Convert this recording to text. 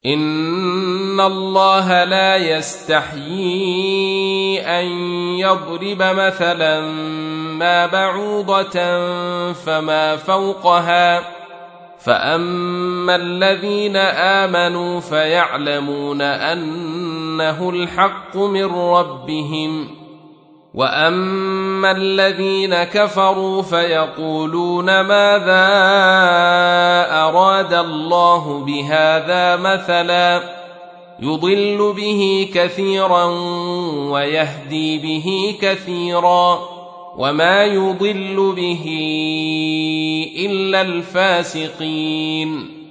إن الله لا يستحيي أن يضرب مثلا ما بعوضة فما فوقها فأما الذين آمنوا فيعلمون أنه الحق من ربهم وأما الذين كفروا فيقولون ماذا أراد الله بهذا مثلا يضل به كثيرا ويهدي به كثيرا وما يضل به إلا الفاسقين.